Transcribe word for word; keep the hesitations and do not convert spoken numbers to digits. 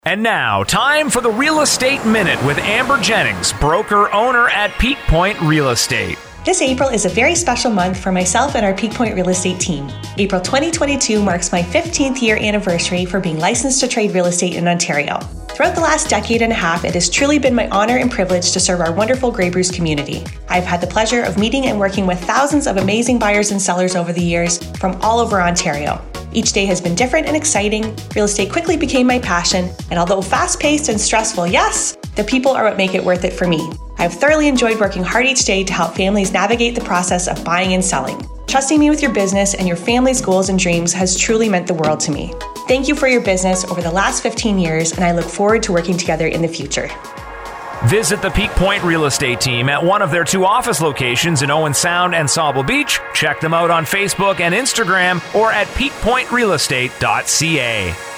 And now, time for the Real Estate Minute with Amber Jennings, broker-owner at Peak Point Real Estate. This April is a very special month for myself and our Peak Point Real Estate team. April twenty twenty-two marks my fifteenth year anniversary for being licensed to trade real estate in Ontario. Throughout the last decade and a half, it has truly been my honor and privilege to serve our wonderful Grey Bruce community. I've had the pleasure of meeting and working with thousands of amazing buyers and sellers over the years from all over Ontario. Each day has been different and exciting. Real estate quickly became my passion, and although fast-paced and stressful, yes, the people are what make it worth it for me. I've thoroughly enjoyed working hard each day to help families navigate the process of buying and selling. Trusting me with your business and your family's goals and dreams has truly meant the world to me. Thank you for your business over the last fifteen years, and I look forward to working together in the future. Visit the Peak Point Real Estate team at one of their two office locations in Owen Sound and Sauble Beach. Check them out on Facebook and Instagram or at peak point real estate dot c a.